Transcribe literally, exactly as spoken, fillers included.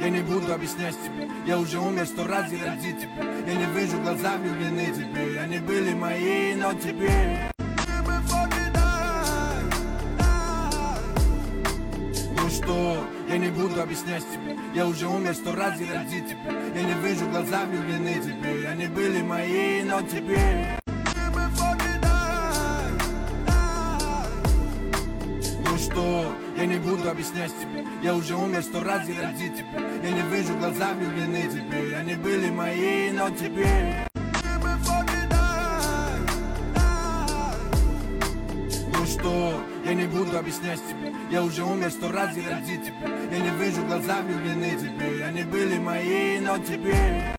я не буду объяснять тебе. Я уже умер сто раз ради тебя. Я не вижу глаза влюблены теперь. Они были мои, но теперь ну что, я не буду объяснять тебе. Я уже умер сто раз ради тебя. Я не вижу глаза влюблены теперь. Они были мои, но теперь ну что, я не буду объяснять тебе. Я уже умер сто раз ради тебя. Я не вижу глаза влюблены теперь. Они были мои, но теперь ну что, я не буду объяснять тебе. Я уже умер сто раз ради тебя. Я не вижу глаза влюблены теперь. Они были мои, но теперь